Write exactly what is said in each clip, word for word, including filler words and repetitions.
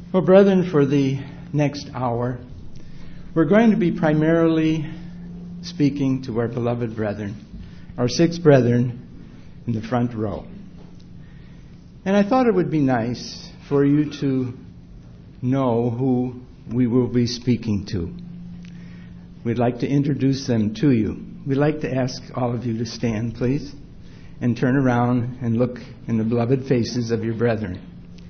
Well, brethren, for the next hour, we're going to be primarily speaking to our beloved brethren, our six brethren in the front row. And I thought it would be nice for you to know who we will be speaking to. We'd like to introduce them to you. We'd like to ask all of you to stand, please, and turn around and look in the beloved faces of your brethren.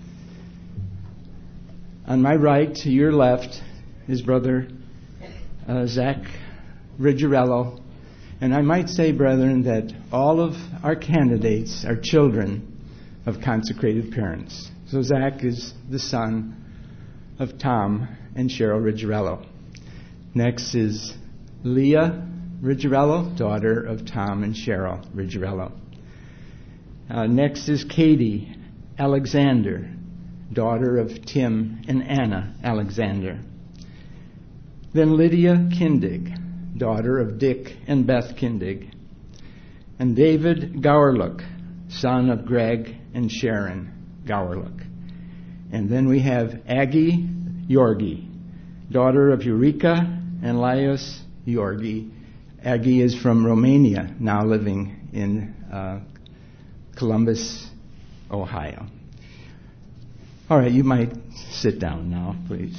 On my right, to your left, is Brother uh, Zach Rigerello. And I might say, brethren, that all of our candidates are children of consecrated parents. So Zach is the son of Tom and Cheryl Rigerello. Next is Leah Rigerello, daughter of Tom and Cheryl Rigerello. Uh, next is Katie Alexander, daughter of Tim and Anna Alexander. Then Lydia Kindig, daughter of Dick and Beth Kindig. And David Gowerlook, son of Greg and Sharon Gowerlook. And then we have Aggie Yorgi, daughter of Eureka and Laios Yorgi. Aggie is from Romania, now living in uh, Columbus, Ohio. All right, you might sit down now, please.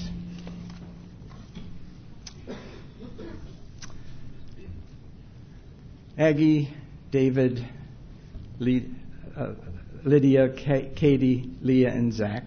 Aggie, David, Le- uh, Lydia, K- Katie, Leah, and Zach.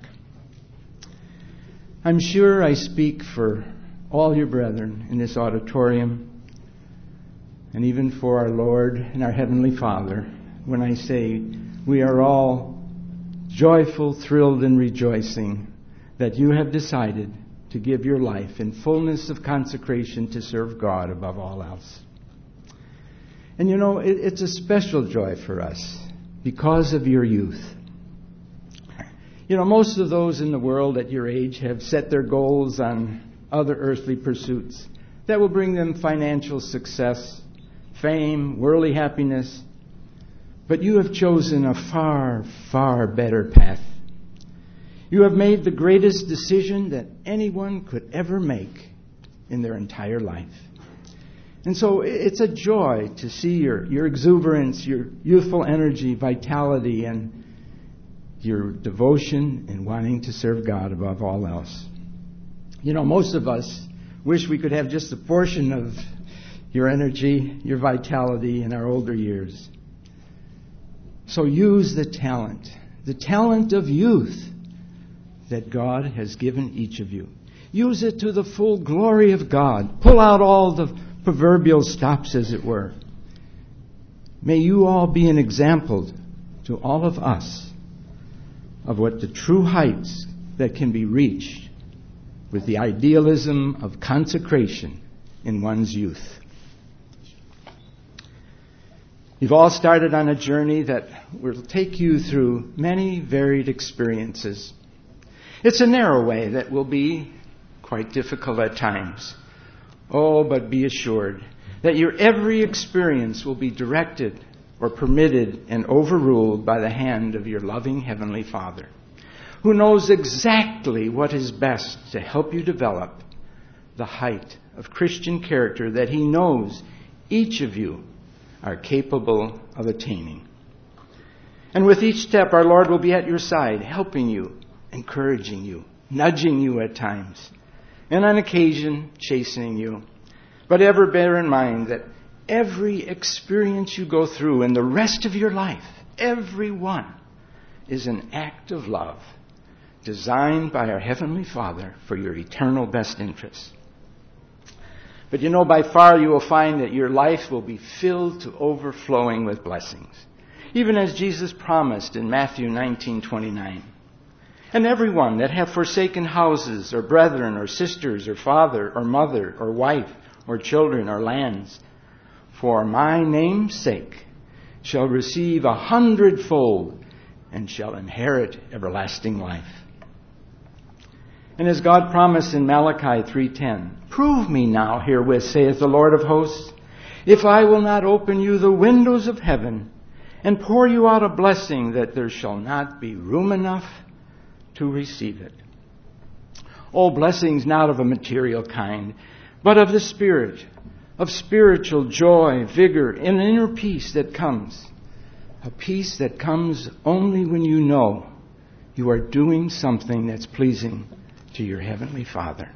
I'm sure I speak for all your brethren in this auditorium, and even for our Lord and our Heavenly Father, when I say we are all joyful, thrilled, and rejoicing that you have decided to give your life in fullness of consecration to serve God above all else. And you know, it, it's a special joy for us because of your youth. You know, most of those in the world at your age have set their goals on other earthly pursuits that will bring them financial success, fame, worldly happiness. But you have chosen a far, far better path. You have made the greatest decision that anyone could ever make in their entire life. And so it's a joy to see your, your exuberance, your youthful energy, vitality, and your devotion in wanting to serve God above all else. You know, most of us wish we could have just a portion of your energy, your vitality in our older years. So use the talent, the talent of youth that God has given each of you. Use it to the full glory of God. Pull out all the proverbial stops, as it were. May you all be an example to all of us of what the true heights that can be reached with the idealism of consecration in one's youth. You've all started on a journey that will take you through many varied experiences. It's a narrow way that will be quite difficult at times. Oh, but be assured that your every experience will be directed or permitted and overruled by the hand of your loving Heavenly Father, who knows exactly what is best to help you develop the height of Christian character that He knows each of you are capable of attaining. And with each step, our Lord will be at your side, helping you, encouraging you, nudging you at times, and on occasion, chastening you. But ever bear in mind that every experience you go through in the rest of your life, every one, is an act of love designed by our Heavenly Father for your eternal best interests. But you know, by far you will find that your life will be filled to overflowing with blessings, even as Jesus promised in Matthew nineteen twenty-nine. And everyone that have forsaken houses, or brethren, or sisters, or father, or mother, or wife, or children, or lands, for my name's sake, shall receive a hundredfold, and shall inherit everlasting life. And as God promised in Malachi three ten, prove me now herewith, saith the Lord of hosts, if I will not open you the windows of heaven, and pour you out a blessing that there shall not be room enough to receive it. Oh, blessings not of a material kind, but of the Spirit, of spiritual joy, vigor, and inner peace that comes. A peace that comes only when you know you are doing something that's pleasing to your Heavenly Father.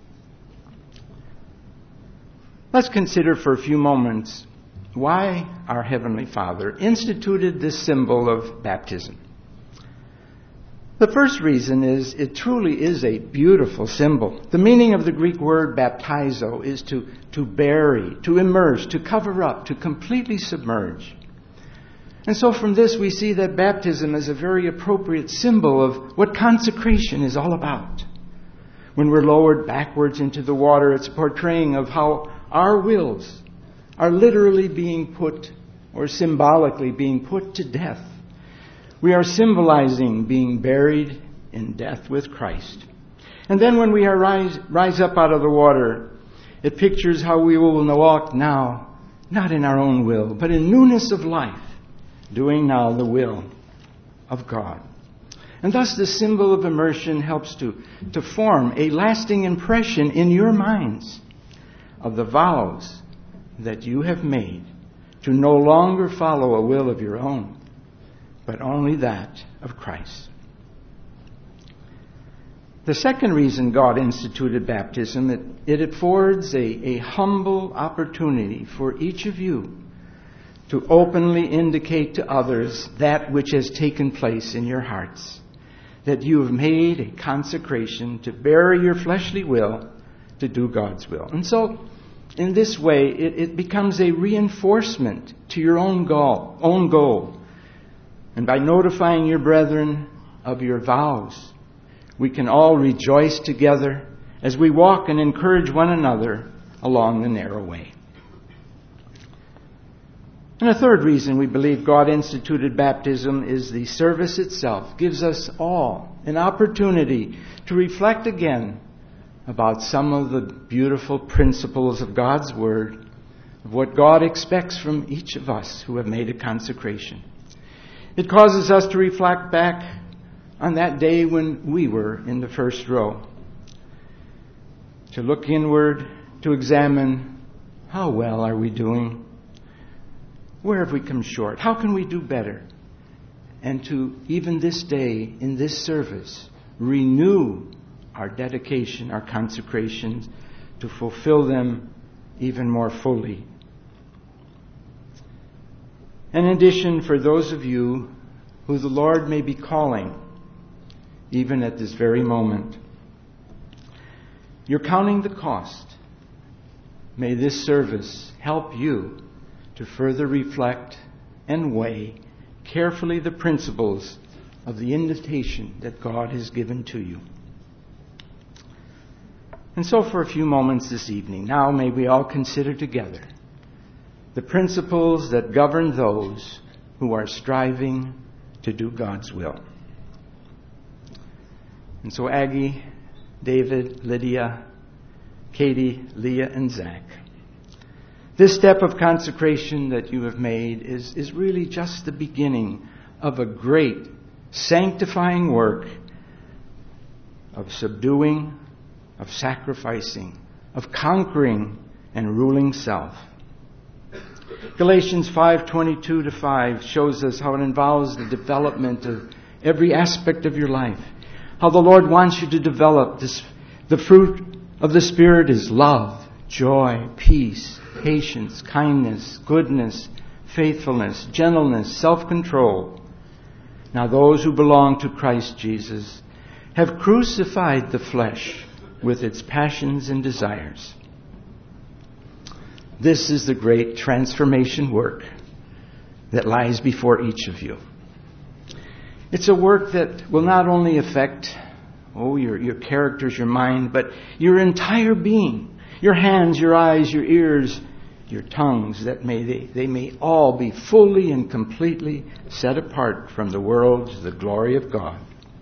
Let's consider for a few moments why our Heavenly Father instituted this symbol of baptism. The first reason is it truly is a beautiful symbol. The meaning of the Greek word baptizo is to, to bury, to immerse, to cover up, to completely submerge. And so from this we see that baptism is a very appropriate symbol of what consecration is all about. When we're lowered backwards into the water, it's a portraying of how our wills are literally being put, or symbolically being put to death. We are symbolizing being buried in death with Christ. And then when we are rise, rise up out of the water, it pictures how we will walk now, not in our own will, but in newness of life, doing now the will of God. And thus the symbol of immersion helps to, to form a lasting impression in your minds of the vows that you have made to no longer follow a will of your own, but only that of Christ. The second reason God instituted baptism, it, it affords a, a humble opportunity for each of you to openly indicate to others that which has taken place in your hearts, that you have made a consecration to bury your fleshly will to do God's will. And so, in this way, it, it becomes a reinforcement to your own goal, own goal. And by notifying your brethren of your vows, we can all rejoice together as we walk and encourage one another along the narrow way. And a third reason we believe God instituted baptism is the service itself gives us all an opportunity to reflect again about some of the beautiful principles of God's Word, of what God expects from each of us who have made a consecration. It causes us to reflect back on that day when we were in the first row, to look inward, to examine how well are we doing, where have we come short, how can we do better, and to even this day in this service renew our dedication, our consecrations, to fulfill them even more fully. In addition, for those of you who the Lord may be calling, even at this very moment, you're counting the cost. May this service help you to further reflect and weigh carefully the principles of the invitation that God has given to you. And so for a few moments this evening, now may we all consider together the principles that govern those who are striving to do God's will. And so Aggie, David, Lydia, Katie, Leah, and Zach, this step of consecration that you have made is, is really just the beginning of a great sanctifying work of subduing, of sacrificing, of conquering and ruling self. Galatians five twenty-two to five shows us how it involves the development of every aspect of your life. How the Lord wants you to develop this. The fruit of the Spirit is love, joy, peace, patience, kindness, goodness, faithfulness, gentleness, self-control. Now those who belong to Christ Jesus have crucified the flesh with its passions and desires. This is the great transformation work that lies before each of you. It's a work that will not only affect oh, your, your characters, your mind, but your entire being, your hands, your eyes, your ears, your tongues, that may they, they may all be fully and completely set apart from the world to the glory of God.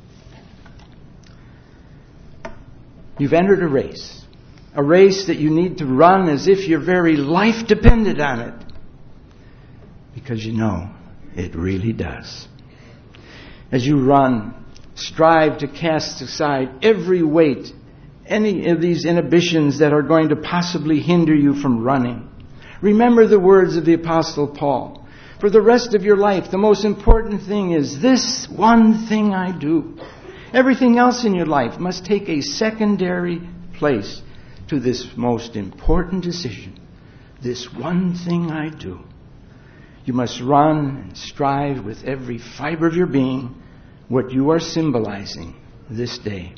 You've entered a race, a race that you need to run as if your very life depended on it, because you know it really does. As you run, strive to cast aside every weight any of these inhibitions that are going to possibly hinder you from running. Remember the words of the Apostle Paul. For the rest of your life, the most important thing is this one thing I do. Everything else in your life must take a secondary place to this most important decision. This one thing I do. You must run and strive with every fiber of your being what you are symbolizing this day.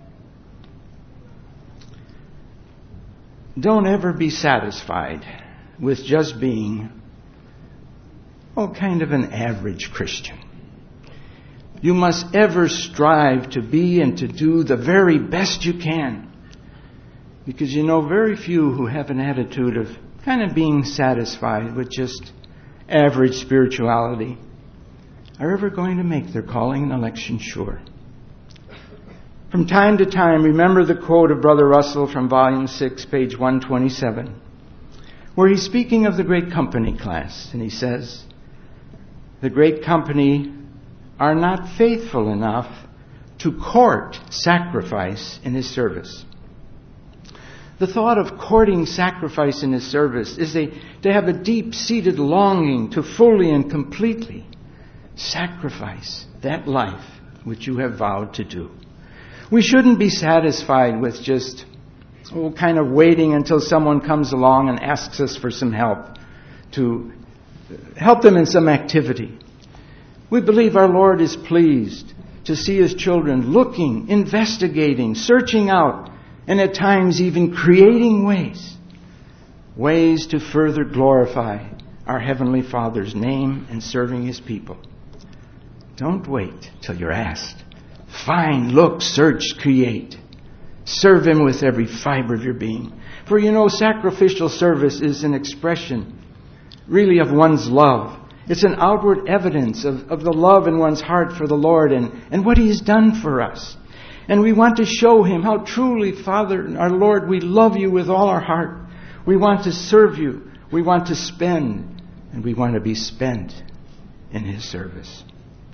Don't ever be satisfied with just being, oh, kind of an average Christian. You must ever strive to be and to do the very best you can. Because you know very few who have an attitude of kind of being satisfied with just average spirituality are ever going to make their calling and election sure. From time to time, remember the quote of Brother Russell from Volume six, page one twenty-seven, where he's speaking of the great company class, and he says, the great company are not faithful enough to court sacrifice in his service. The thought of courting sacrifice in his service is a, to have a deep-seated longing to fully and completely sacrifice that life which you have vowed to do. We shouldn't be satisfied with just oh, kind of waiting until someone comes along and asks us for some help, to help them in some activity. We believe our Lord is pleased to see His children looking, investigating, searching out, and at times even creating ways, ways to further glorify our Heavenly Father's name and serving His people. Don't wait till you're asked. Find, look, search, create. Serve Him with every fiber of your being. For you know, sacrificial service is an expression really of one's love. It's an outward evidence of, of the love in one's heart for the Lord and, and what He has done for us. And we want to show Him how truly, Father, our Lord, we love You with all our heart. We want to serve You. We want to spend, and we want to be spent in His service.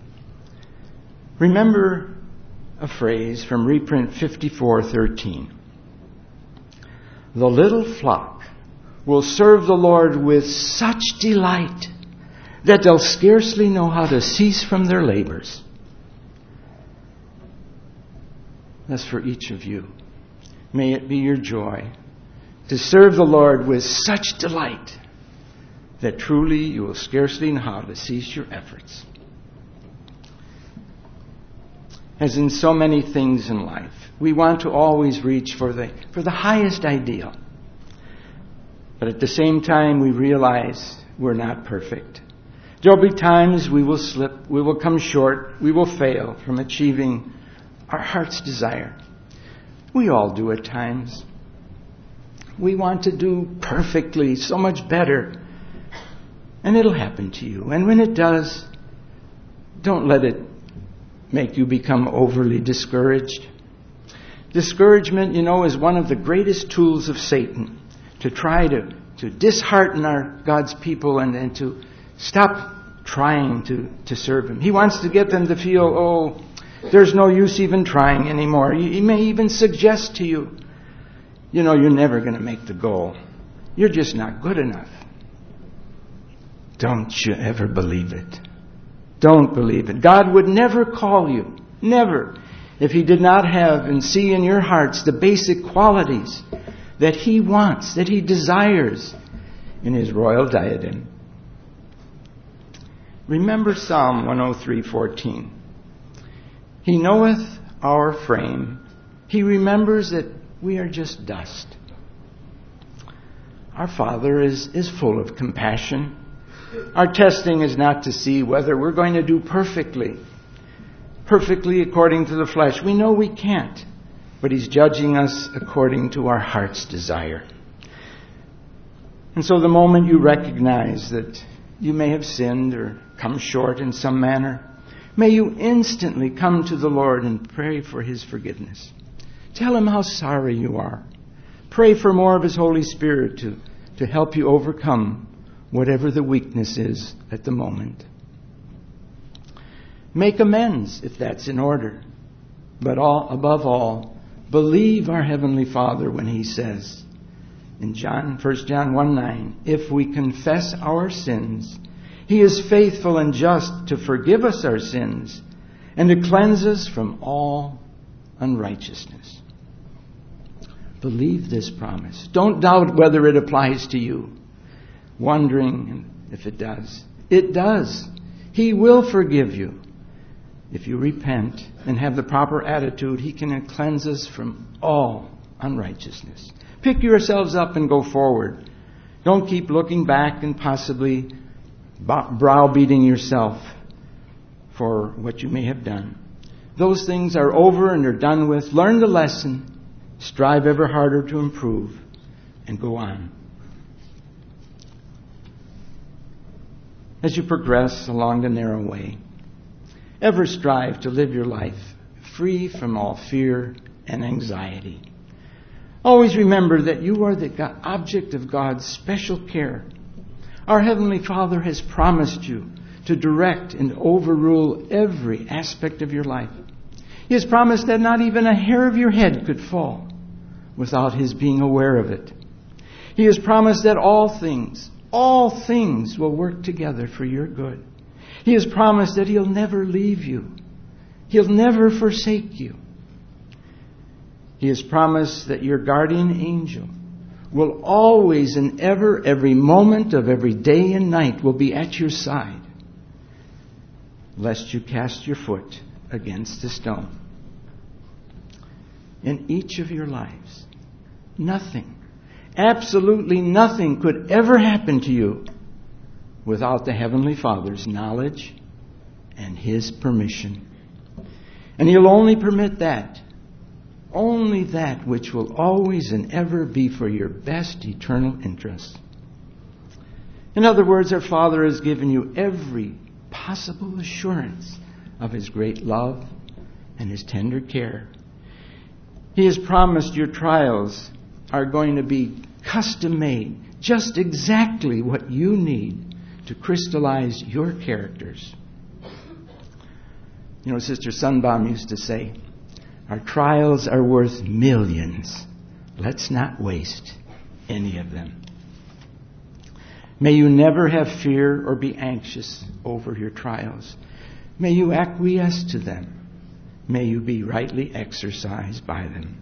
Remember a phrase from reprint fifty-four thirteen. The little flock will serve the Lord with such delight that they'll scarcely know how to cease from their labors. That's for each of you. May it be your joy to serve the Lord with such delight that truly you will scarcely know how to cease your efforts. As in so many things in life, we want to always reach for the, for the highest ideal. But at the same time, we realize we're not perfect. There will be times we will slip, we will come short, we will fail from achieving our heart's desire. We all do at times. We want to do perfectly, so much better. And it'll happen to you. And when it does, don't let it make you become overly discouraged. Discouragement, you know, is one of the greatest tools of Satan to try to, to dishearten our God's people and, and to stop trying to, to serve Him. He wants to get them to feel, oh, there's no use even trying anymore. He may even suggest to you, you know, you're never going to make the goal. You're just not good enough. Don't you ever believe it. Don't believe it. God would never call you, never, if He did not have and see in your hearts the basic qualities that He wants, that He desires in His royal diadem. Remember Psalm one oh three fourteen. He knoweth our frame. He remembers that we are just dust. Our Father is, is full of compassion. Our testing is not to see whether we're going to do perfectly, perfectly according to the flesh. We know we can't, but He's judging us according to our heart's desire. And so the moment you recognize that you may have sinned or come short in some manner, may you instantly come to the Lord and pray for His forgiveness. Tell Him how sorry you are. Pray for more of His Holy Spirit to, to help you overcome whatever the weakness is at the moment. Make amends if that's in order. But all, above all, Believe our Heavenly Father when He says in John, First John one nine, if we confess our sins, He is faithful and just to forgive us our sins and to cleanse us from all unrighteousness. Believe this promise. Don't doubt whether it applies to you, wondering if it does. It does. He will forgive you. If you repent and have the proper attitude, He can cleanse us from all unrighteousness. Pick yourselves up and go forward. Don't keep looking back and possibly browbeating yourself for what you may have done. Those things are over and are done with. Learn the lesson. Strive ever harder to improve and go on. As you progress along the narrow way, ever strive to live your life free from all fear and anxiety. Always remember that you are the object of God's special care. Our Heavenly Father has promised you to direct and overrule every aspect of your life. He has promised that not even a hair of your head could fall without His being aware of it. He has promised that all things, all things will work together for your good. He has promised that He'll never leave you. He'll never forsake you. He has promised that your guardian angel will always and ever, every moment of every day and night will be at your side, lest you cast your foot against a stone. In each of your lives, nothing, absolutely nothing could ever happen to you without the Heavenly Father's knowledge and His permission. And He'll only permit that, only that which will always and ever be for your best eternal interest. In other words, our Father has given you every possible assurance of His great love and His tender care. He has promised your trials are going to be custom made, just exactly what you need to crystallize your characters. You know, Sister Sunbaum used to say, our trials are worth millions. Let's not waste any of them. May you never have fear or be anxious over your trials. May you acquiesce to them. May you be rightly exercised by them.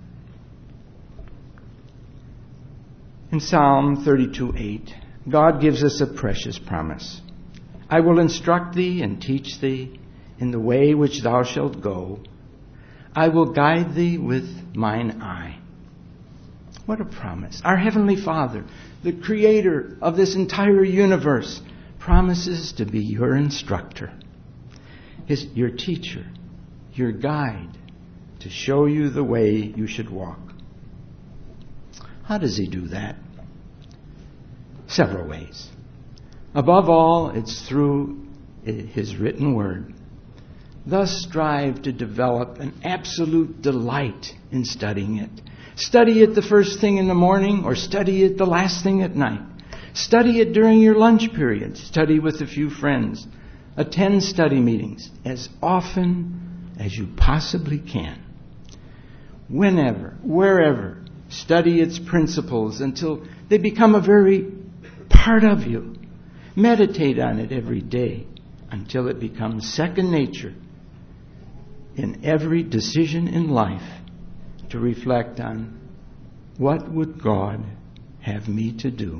In Psalm thirty-two eight, God gives us a precious promise. I will instruct thee and teach thee in the way which thou shalt go. I will guide thee with mine eye. What a promise. Our Heavenly Father, the Creator of this entire universe, promises to be your instructor, his, your teacher, your guide, to show you the way you should walk. How does He do that? Several ways. Above all, it's through His written word. Thus strive to develop an absolute delight in studying it. Study it the first thing in the morning or study it the last thing at night. Study it during your lunch period. Study with a few friends. Attend study meetings as often as you possibly can. Whenever, wherever, study its principles until they become a very part of you. Meditate on it every day until it becomes second nature in every decision in life, to reflect on what would God have me to do.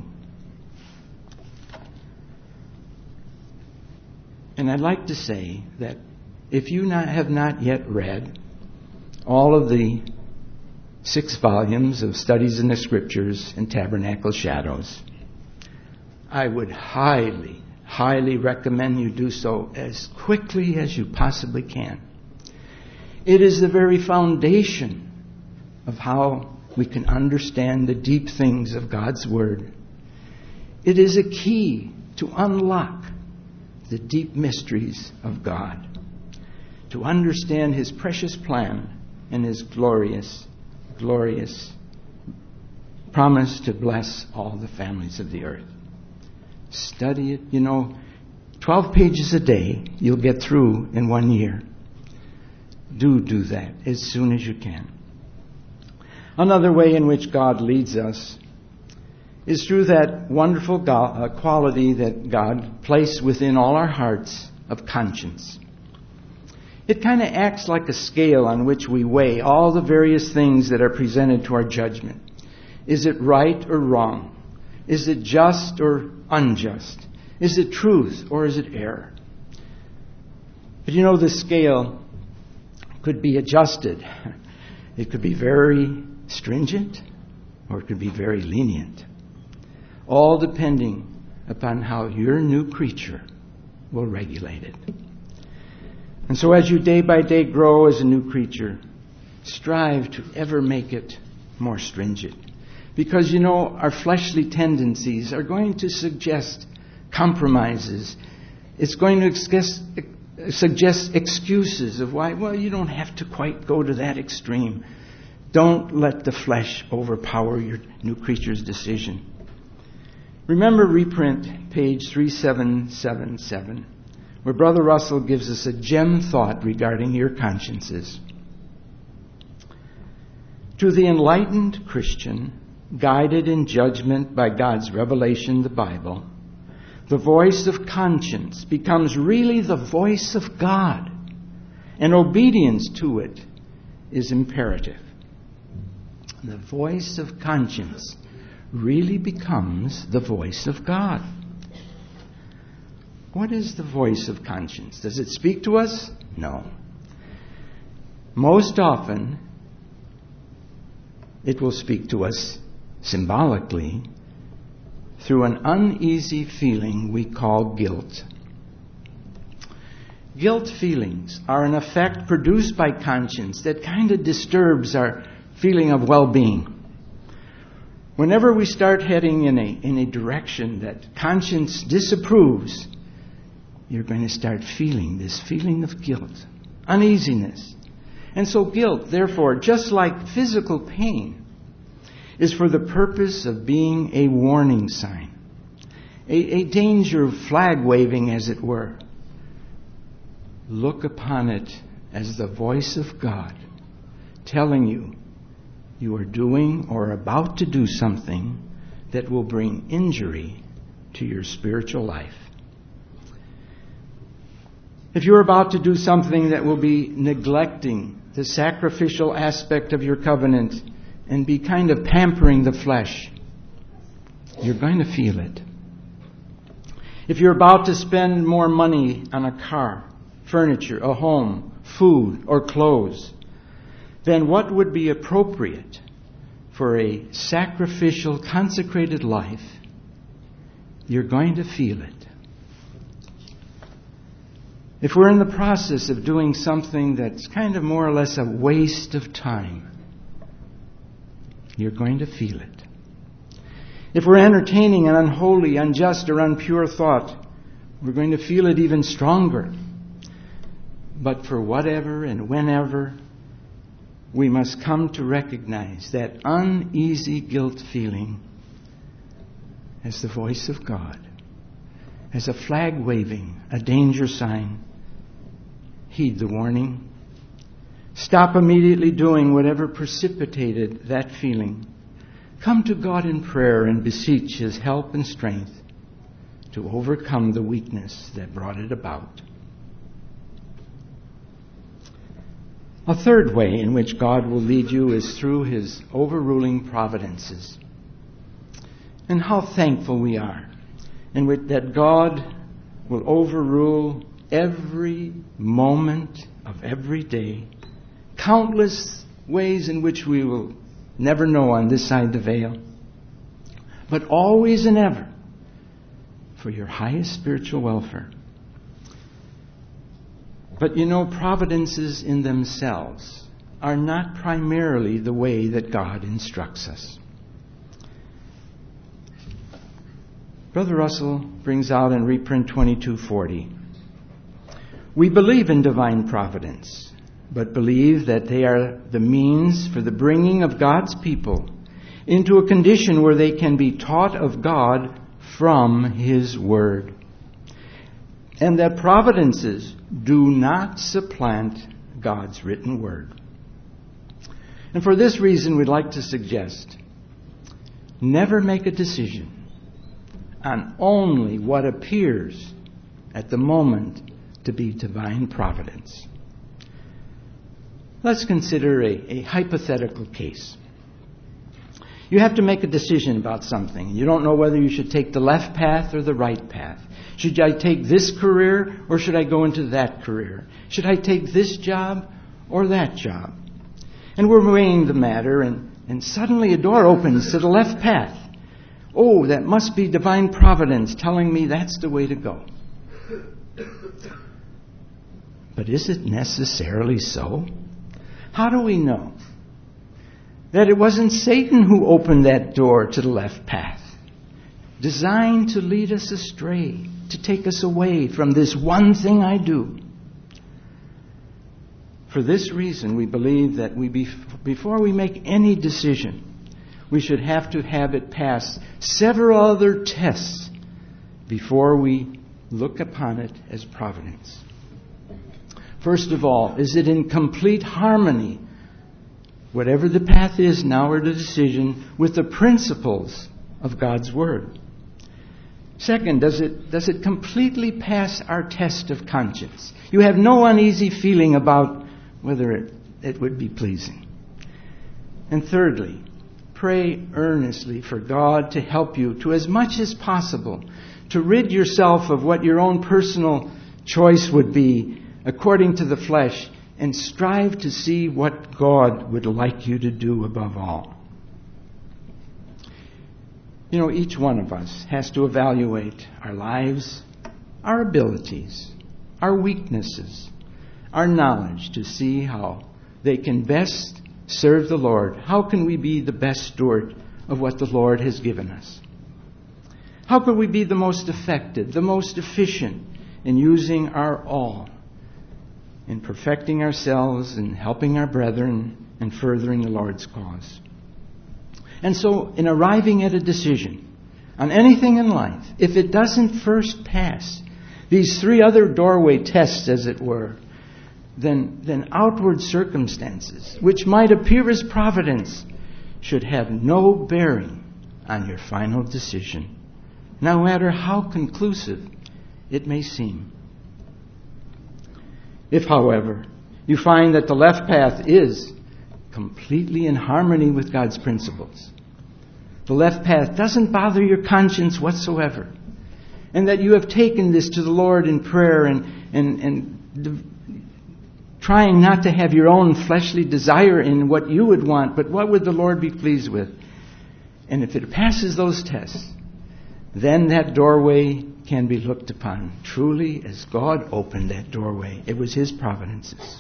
And I'd like to say that if you not, have not yet read all of the six volumes of Studies in the Scriptures and Tabernacle Shadows, I would highly, highly recommend you do so as quickly as you possibly can. It is the very foundation of how we can understand the deep things of God's Word. It is a key to unlock the deep mysteries of God, to understand His precious plan and His glorious, glorious promise to bless all the families of the earth. Study it. You know, twelve pages a day you'll get through in one year. Do do that as soon as you can. Another way in which God leads us is through that wonderful go- uh, quality that God placed within all our hearts of conscience. It kind of acts like a scale on which we weigh all the various things that are presented to our judgment. Is it right or wrong? Is it just or unjust? Is it truth or is it error? But you know, the scale could be adjusted. It could be very stringent or it could be very lenient. All depending upon how your new creature will regulate it. And so as you day by day grow as a new creature, strive to ever make it more stringent. Because, you know, our fleshly tendencies are going to suggest compromises. It's going to suggest, suggest excuses of why, well, you don't have to quite go to that extreme. Don't let the flesh overpower your new creature's decision. Remember reprint page three seven seven seven, where Brother Russell gives us a gem thought regarding your consciences. To the enlightened Christian, guided in judgment by God's revelation, the Bible, the voice of conscience becomes really the voice of God, and obedience to it is imperative. The voice of conscience really becomes the voice of God. What is the voice of conscience? Does it speak to us? No. Most often, it will speak to us symbolically through an uneasy feeling we call guilt. Guilt feelings are an effect produced by conscience that kind of disturbs our feeling of well-being. Whenever we start heading in a, in a direction that conscience disapproves, you're going to start feeling this feeling of guilt, uneasiness. And so guilt, therefore, just like physical pain, is for the purpose of being a warning sign, a, a danger flag waving, as it were. Look upon it as the voice of God telling you you are doing or about to do something that will bring injury to your spiritual life. If you're about to do something that will be neglecting the sacrificial aspect of your covenant and be kind of pampering the flesh, you're going to feel it. If you're about to spend more money on a car, furniture, a home, food, or clothes, then what would be appropriate for a sacrificial, consecrated life, you're going to feel it. If we're in the process of doing something that's kind of more or less a waste of time, you're going to feel it. If we're entertaining an unholy, unjust, or impure thought, we're going to feel it even stronger. But for whatever and whenever, we must come to recognize that uneasy guilt feeling as the voice of God, as a flag waving, a danger sign. Heed the warning. Stop immediately doing whatever precipitated that feeling. Come to God in prayer and beseech His help and strength to overcome the weakness that brought it about. A third way in which God will lead you is through His overruling providences. And how thankful we are in which that God will overrule every moment of every day, countless ways in which we will never know on this side the veil, but always and ever for your highest spiritual welfare. But you know, providences in themselves are not primarily the way that God instructs us. Brother Russell brings out in reprint twenty-two forty, we believe in divine providence, but believe that they are the means for the bringing of God's people into a condition where they can be taught of God from His Word. And that providences do not supplant God's written Word. And for this reason, we'd like to suggest, never make a decision on only what appears at the moment to be divine providence. Let's consider a, a hypothetical case. You have to make a decision about something. You don't know whether you should take the left path or the right path. Should I take this career or should I go into that career? Should I take this job or that job? And we're weighing the matter, and, and suddenly a door opens to the left path. Oh, that must be divine providence telling me that's the way to go. But is it necessarily so? How do we know that it wasn't Satan who opened that door to the left path, designed to lead us astray, to take us away from this one thing I do? For this reason, we believe that we be, before we make any decision, we should have to have it pass several other tests before we look upon it as providence. First of all, is it in complete harmony, whatever the path is now or the decision, with the principles of God's Word? Second, does it, does it completely pass our test of conscience? You have no uneasy feeling about whether it, it would be pleasing. And thirdly, pray earnestly for God to help you to, as much as possible, to rid yourself of what your own personal choice would be according to the flesh, and strive to see what God would like you to do above all. You know, each one of us has to evaluate our lives, our abilities, our weaknesses, our knowledge to see how they can best serve the Lord. How can we be the best steward of what the Lord has given us? How can we be the most effective, the most efficient in using our all, in perfecting ourselves and helping our brethren and furthering the Lord's cause? And so, in arriving at a decision on anything in life, if it doesn't first pass these three other doorway tests, as it were, then, then outward circumstances, which might appear as providence, should have no bearing on your final decision, no matter how conclusive it may seem. If, however, you find that the left path is completely in harmony with God's principles, the left path doesn't bother your conscience whatsoever, and that you have taken this to the Lord in prayer and, and, and de- trying not to have your own fleshly desire in what you would want, but what would the Lord be pleased with? And if it passes those tests, then that doorway can be looked upon truly as God opened that doorway. It was His providences.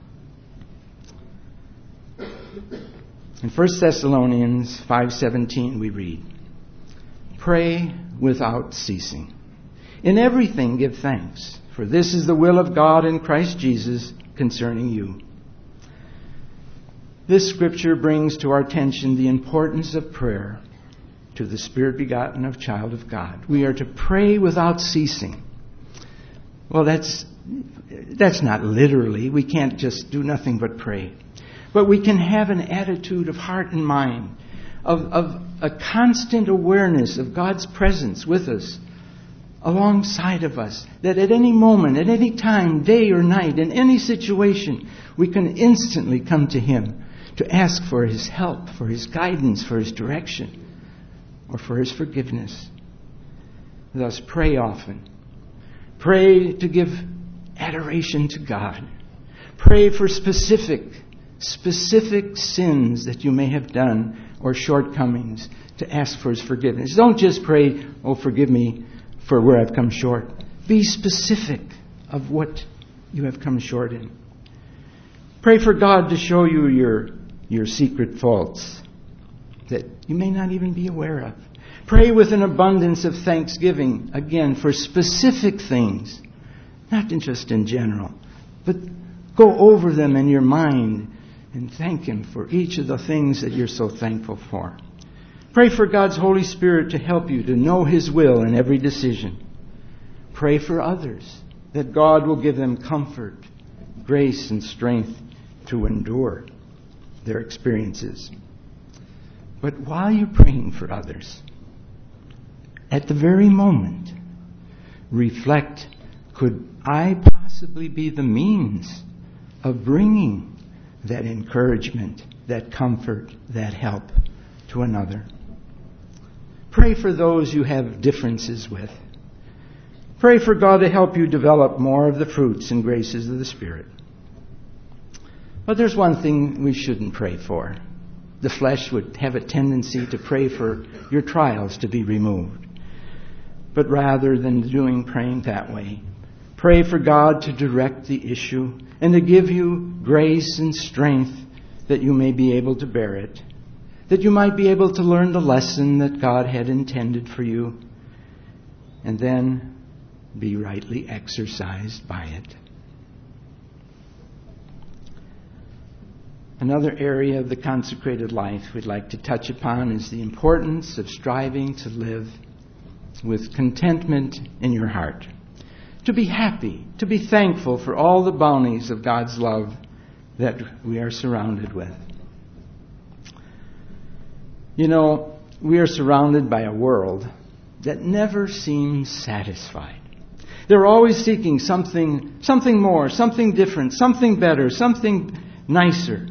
In First Thessalonians five seventeen we read, "Pray without ceasing. In everything give thanks, for this is the will of God in Christ Jesus concerning you." This scripture brings to our attention the importance of prayer to the Spirit begotten of child of God. We are to pray without ceasing. Well, that's that's not literally. We can't just do nothing but pray. But we can have an attitude of heart and mind, of, of a constant awareness of God's presence with us, alongside of us, that at any moment, at any time, day or night, in any situation, we can instantly come to Him to ask for His help, for His guidance, for His direction, or for His forgiveness. Thus, pray often. Pray to give adoration to God. Pray for specific, specific sins that you may have done or shortcomings, to ask for His forgiveness. Don't just pray, "Oh, forgive me for where I've come short." Be specific of what you have come short in. Pray for God to show you your, your secret faults that you may not even be aware of. Pray with an abundance of thanksgiving, again, for specific things, not just in general, but go over them in your mind and thank Him for each of the things that you're so thankful for. Pray for God's Holy Spirit to help you to know His will in every decision. Pray for others, that God will give them comfort, grace, and strength to endure their experiences. But while you're praying for others, at the very moment, reflect, could I possibly be the means of bringing that encouragement, that comfort, that help to another? Pray for those you have differences with. Pray for God to help you develop more of the fruits and graces of the Spirit. But there's one thing we shouldn't pray for. The flesh would have a tendency to pray for your trials to be removed. But rather than doing praying that way, pray for God to direct the issue and to give you grace and strength that you may be able to bear it, that you might be able to learn the lesson that God had intended for you, and then be rightly exercised by it. Another area of the consecrated life we'd like to touch upon is the importance of striving to live with contentment in your heart. To be happy, to be thankful for all the bounties of God's love that we are surrounded with. You know, we are surrounded by a world that never seems satisfied. They're always seeking something, something more, something different, something better, something nicer.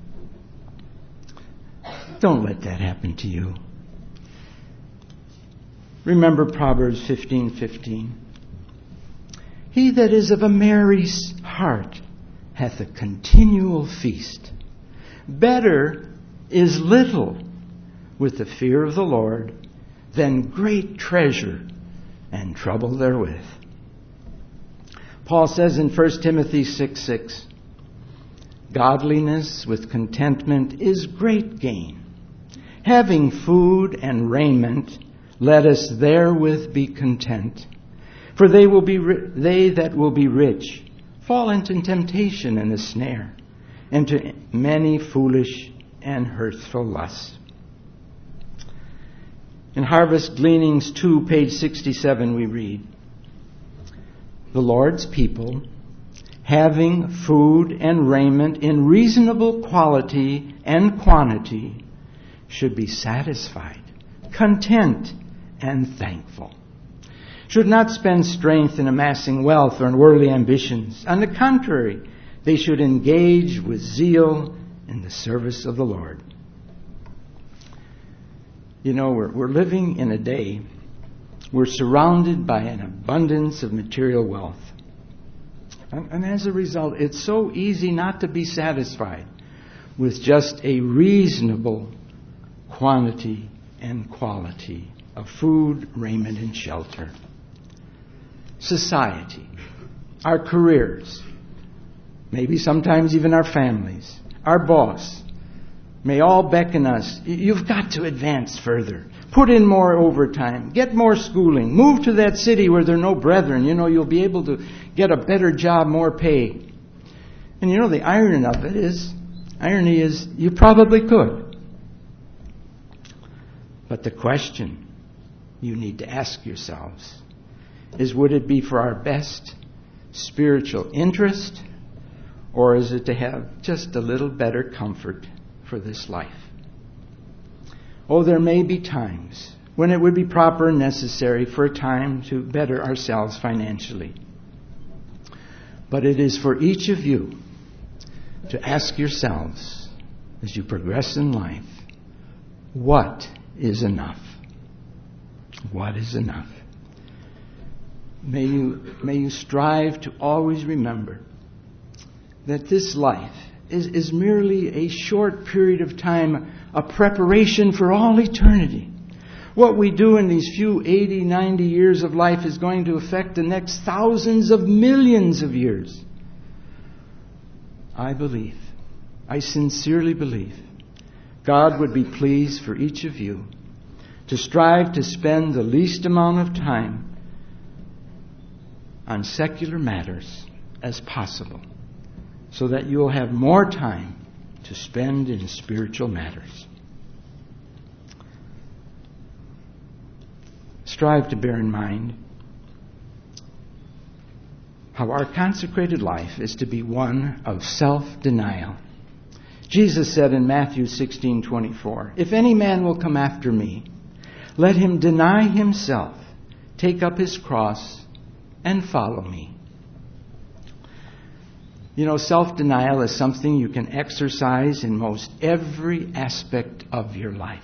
Don't let that happen to you. Remember Proverbs fifteen fifteen. He that is of a merry heart hath a continual feast. Better is little with the fear of the Lord than great treasure and trouble therewith. Paul says in First Timothy six six, godliness with contentment is great gain. Having food and raiment, let us therewith be content. For they will be ri- they that will be rich fall into temptation and a snare, and to many foolish and hurtful lusts. In Harvest Gleanings two, page sixty-seven, we read, the Lord's people, having food and raiment in reasonable quality and quantity, should be satisfied, content, and thankful. Should not spend strength in amassing wealth or in worldly ambitions. On the contrary, they should engage with zeal in the service of the Lord. You know, we're, we're living in a day, we're surrounded by an abundance of material wealth. And, and as a result, it's so easy not to be satisfied with just a reasonable quantity and quality of food, raiment, and shelter. Society, our careers, maybe sometimes even our families, our boss, may all beckon us, you've got to advance further. Put in more overtime. Get more schooling. Move to that city where there are no brethren. You know, you'll be able to get a better job, more pay. And you know, the irony of it is, irony is, you probably could. But the question you need to ask yourselves is, would it be for our best spiritual interest, or is it to have just a little better comfort for this life? Oh, there may be times when it would be proper and necessary for a time to better ourselves financially. But it is for each of you to ask yourselves, as you progress in life, what is enough? What is enough? May you, may you strive to always remember that this life is, is merely a short period of time, a preparation for all eternity. What we do in these few eighty, ninety years of life is going to affect the next thousands of millions of years. I believe, I sincerely believe, God would be pleased for each of you to strive to spend the least amount of time on secular matters as possible, so that you'll have more time to spend in spiritual matters. Strive to bear in mind how our consecrated life is to be one of self-denial. Jesus said in Matthew sixteen twenty-four, "If any man will come after me, let him deny himself, take up his cross, and follow me." You know, self-denial is something you can exercise in most every aspect of your life.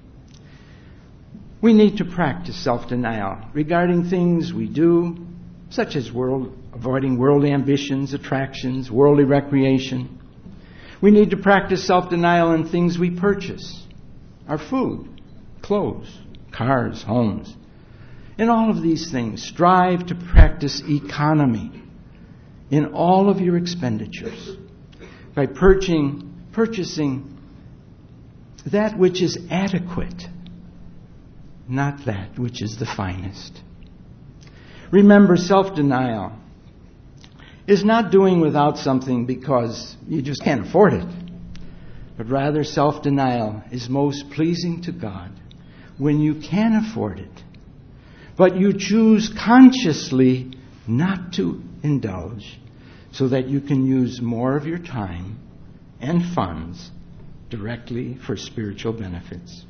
We need to practice self-denial regarding things we do, such as world, avoiding worldly ambitions, attractions, worldly recreation. We need to practice self-denial in things we purchase, our food, clothes, cars, homes. In all of these things, strive to practice economy in all of your expenditures by purchasing, purchasing that which is adequate, not that which is the finest. Remember, self-denial is not doing without something because you just can't afford it, but rather self-denial is most pleasing to God when you can afford it, but you choose consciously not to indulge so that you can use more of your time and funds directly for spiritual benefits.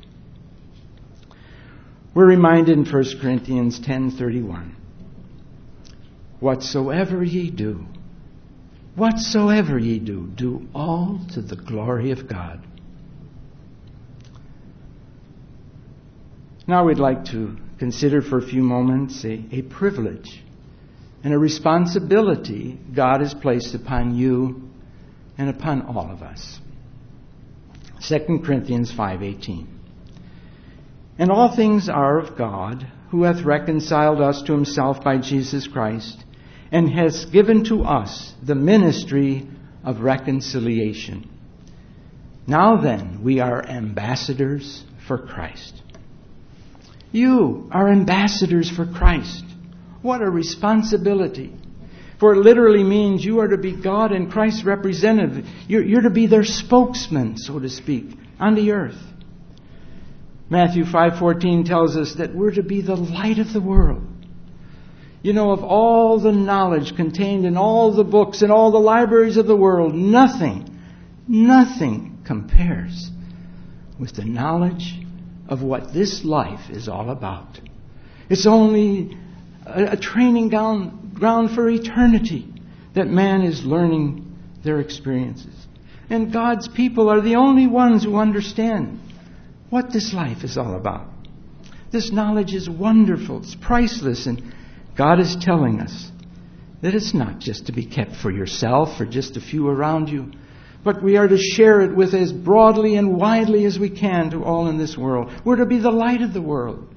We're reminded in First Corinthians ten thirty-one, "Whatsoever ye do, whatsoever ye do, do all to the glory of God." Now we'd like to consider for a few moments a, a privilege and a responsibility God has placed upon you and upon all of us. Second Corinthians five eighteen. "And all things are of God, who hath reconciled us to himself by Jesus Christ, and has given to us the ministry of reconciliation. Now then, we are ambassadors for Christ." You are ambassadors for Christ. What a responsibility. For it literally means you are to be God and Christ's representative. You're, you're to be their spokesman, so to speak, on the earth. Matthew five fourteen tells us that we're to be the light of the world. You know, of all the knowledge contained in all the books and all the libraries of the world, nothing, nothing compares with the knowledge of what this life is all about. It's only a, a training ground, ground for eternity that man is learning their experiences. And God's people are the only ones who understand what this life is all about. This knowledge is wonderful. It's priceless. And God is telling us that it's not just to be kept for yourself or just a few around you, but we are to share it with as broadly and widely as we can to all in this world. We're to be the light of the world.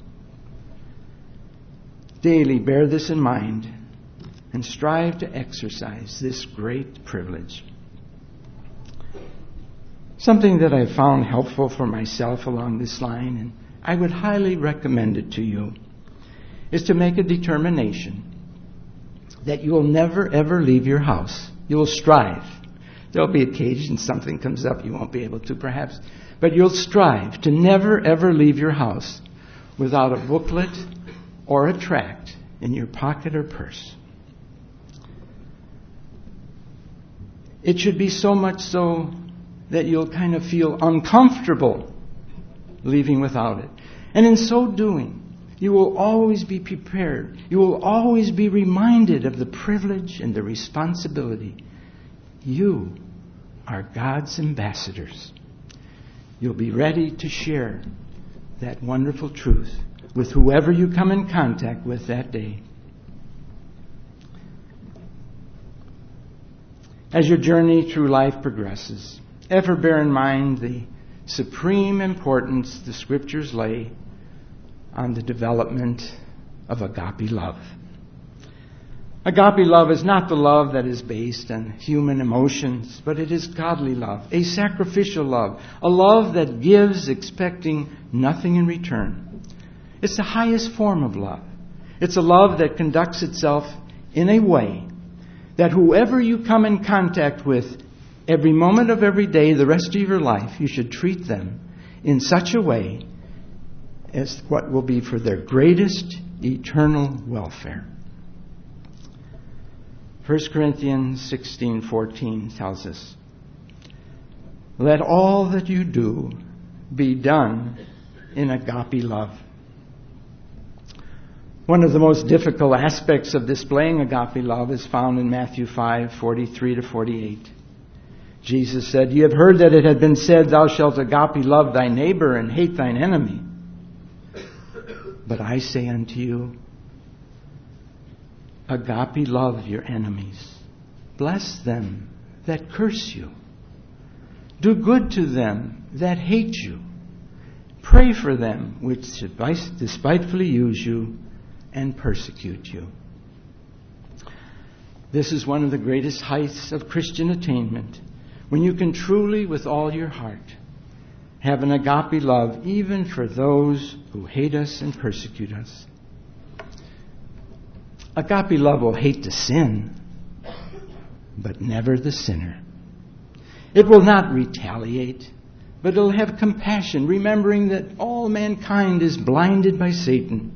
Daily bear this in mind and strive to exercise this great privilege. Something that I found helpful for myself along this line, and I would highly recommend it to you, is to make a determination that you will never ever leave your house. You will strive. There will be occasions something comes up you won't be able to perhaps, but you'll strive to never ever leave your house without a booklet or a tract in your pocket or purse. It should be so much so that you'll kind of feel uncomfortable leaving without it. And in so doing, you will always be prepared. You will always be reminded of the privilege and the responsibility. You are God's ambassadors. You'll be ready to share that wonderful truth with whoever you come in contact with that day. As your journey through life progresses, ever bear in mind the supreme importance the Scriptures lay on the development of agape love. Agape love is not the love that is based on human emotions, but it is godly love, a sacrificial love, a love that gives expecting nothing in return. It's the highest form of love. It's a love that conducts itself in a way that whoever you come in contact with every moment of every day, the rest of your life, you should treat them in such a way as what will be for their greatest eternal welfare. First Corinthians sixteen fourteen tells us, let all that you do be done in agape love. One of the most difficult aspects of displaying agape love is found in Matthew five, forty-three to forty-eight. Jesus said, "You have heard that it had been said, 'Thou shalt agape love thy neighbor and hate thine enemy.' But I say unto you, agape love your enemies. Bless them that curse you. Do good to them that hate you. Pray for them which despitefully use you and persecute you." This is one of the greatest heights of Christian attainment, when you can truly, with all your heart, have an agape love even for those who hate us and persecute us. Agape love will hate the sin, but never the sinner. It will not retaliate, but it will have compassion, remembering that all mankind is blinded by Satan.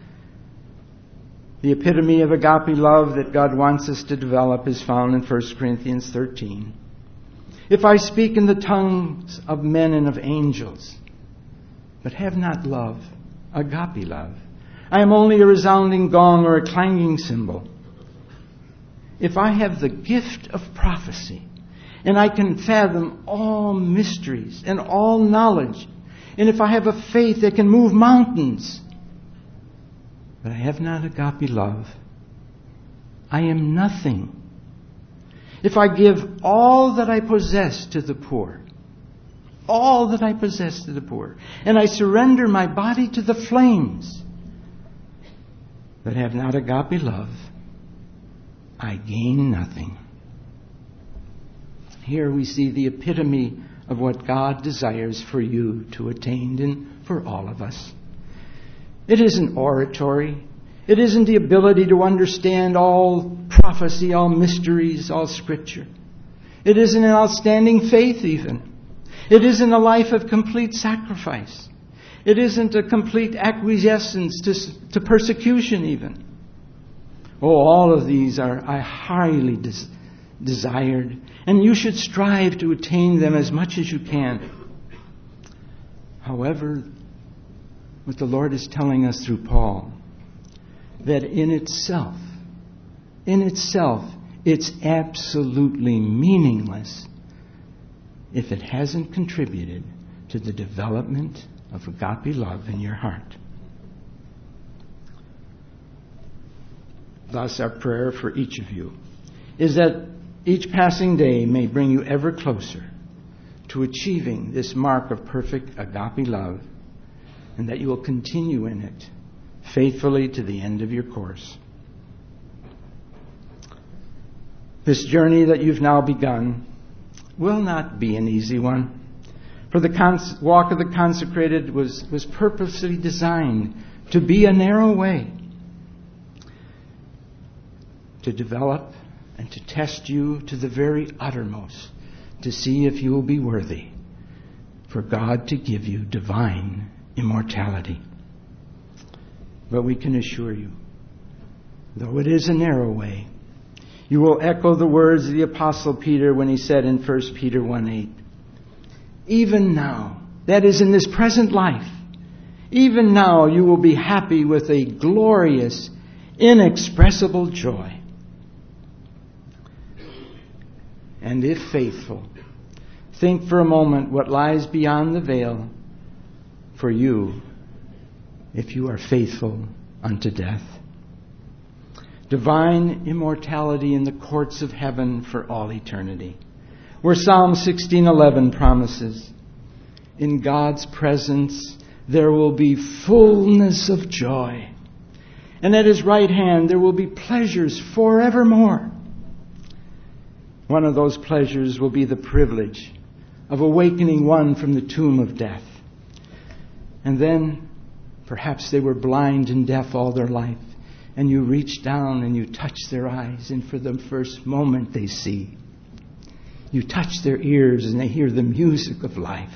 The epitome of agape love that God wants us to develop is found in First Corinthians thirteen. "If I speak in the tongues of men and of angels, but have not love, agape love, I am only a resounding gong or a clanging cymbal. If I have the gift of prophecy, and I can fathom all mysteries and all knowledge, and if I have a faith that can move mountains, but I have not agape love, I am nothing. If I give all that I possess to the poor, all that I possess to the poor, and I surrender my body to the flames, but have not agape love, I gain nothing." Here we see the epitome of what God desires for you to attain, and for all of us. It isn't oratory. It isn't the ability to understand all prophecy, all mysteries, all Scripture. It isn't an outstanding faith even. It isn't a life of complete sacrifice. It isn't a complete acquiescence to, to persecution even. Oh, all of these are, are highly des- desired, and you should strive to attain them as much as you can. However, what the Lord is telling us through Paul, that in itself, in itself, it's absolutely meaningless if it hasn't contributed to the development of agape love in your heart. Thus, our prayer for each of you is that each passing day may bring you ever closer to achieving this mark of perfect agape love, and that you will continue in it faithfully to the end of your course. This journey that you've now begun will not be an easy one, for the cons- walk of the consecrated was, was purposely designed to be a narrow way, to develop and to test you to the very uttermost, to see if you will be worthy for God to give you divine immortality. But we can assure you, though it is a narrow way, you will echo the words of the Apostle Peter when he said in First Peter one eight, "Even now," that is in this present life, "even now you will be happy with a glorious, inexpressible joy." And if faithful, think for a moment what lies beyond the veil for you if you are faithful unto death. Divine immortality in the courts of heaven for all eternity, where Psalm sixteen eleven promises, "In God's presence there will be fullness of joy, and at His right hand there will be pleasures forevermore." One of those pleasures will be the privilege of awakening one from the tomb of death. And then, perhaps they were blind and deaf all their life, and you reach down and you touch their eyes, and for the first moment they see. You touch their ears and they hear the music of life.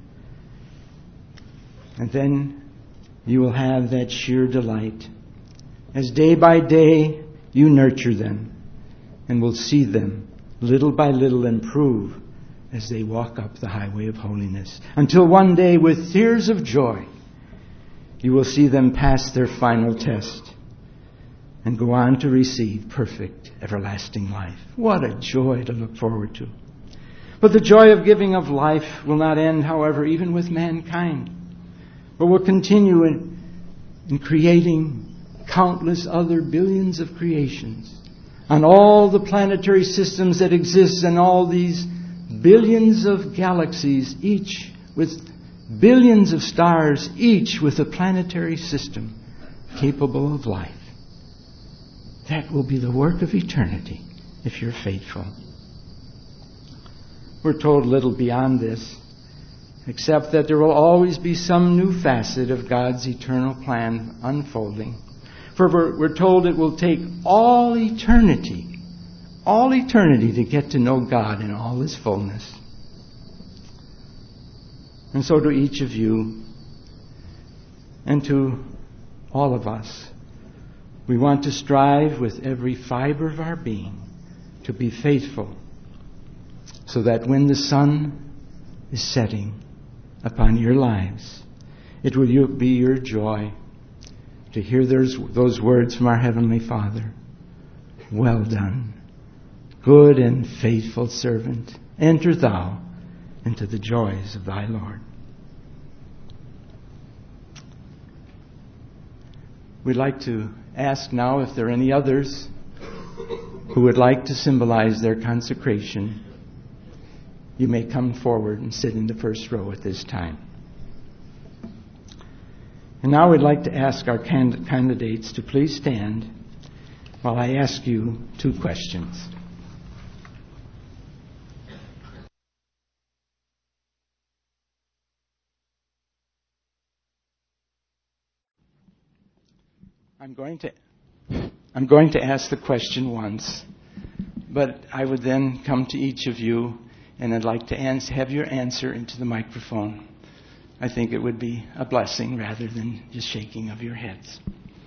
And then you will have that sheer delight as day by day you nurture them and will see them little by little improve as they walk up the highway of holiness. Until one day, with tears of joy, you will see them pass their final test and go on to receive perfect, everlasting life. What a joy to look forward to. But the joy of giving of life will not end, however, even with mankind, but will continue in, in creating countless other billions of creations on all the planetary systems that exist and all these billions of galaxies, each with billions of stars, each with a planetary system capable of life. That will be the work of eternity if you're faithful. We're told little beyond this, except that there will always be some new facet of God's eternal plan unfolding. For we're, we're told it will take all eternity, all eternity to get to know God in all His fullness. And so to each of you, and to all of us, we want to strive with every fiber of our being to be faithful, so that when the sun is setting upon your lives, it will be your joy to hear those, those words from our Heavenly Father. Well done, good and faithful servant. Enter thou into the joys of thy Lord. We'd like to ask now if there are any others who would like to symbolize their consecration. You may come forward and sit in the first row at this time. And now we'd like to ask our cand- candidates to please stand while I ask you two questions. I'm going to I'm going to ask the question once, but I would then come to each of you and I'd like to ans- have your answer into the microphone. I think it would be a blessing rather than just shaking of your heads.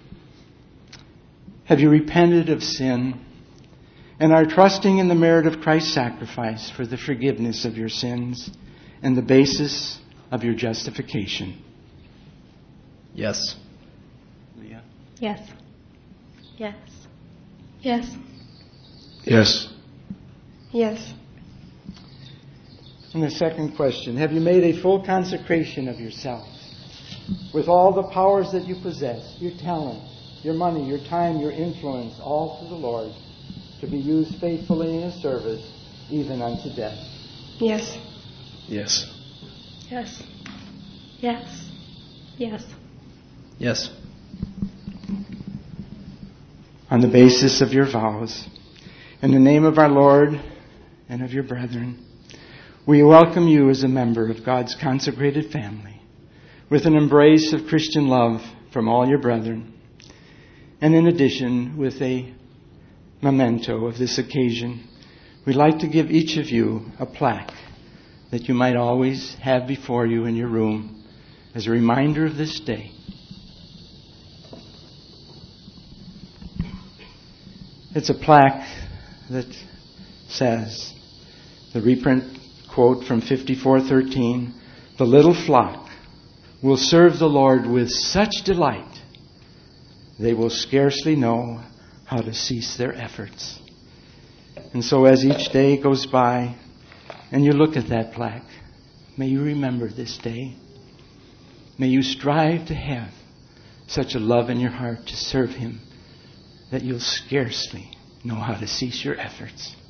Have you repented of sin and are trusting in the merit of Christ's sacrifice for the forgiveness of your sins and the basis of your justification? Yes. Leah? Yes. Yes. Yes. Yes. Yes. And the second question, have you made a full consecration of yourself with all the powers that you possess, your talent, your money, your time, your influence, all to the Lord, to be used faithfully in His service, even unto death? Yes. Yes. Yes. Yes. Yes. Yes. On the basis of your vows, in the name of our Lord and of your brethren, we welcome you as a member of God's consecrated family, with an embrace of Christian love from all your brethren, and in addition, with a memento of this occasion, we'd like to give each of you a plaque that you might always have before you in your room as a reminder of this day. It's a plaque that says, the reprint quote from fifty-four thirteen, the little flock will serve the Lord with such delight, they will scarcely know how to cease their efforts. And so as each day goes by and you look at that plaque, may you remember this day. May you strive to have such a love in your heart to serve Him that you'll scarcely know how to cease your efforts.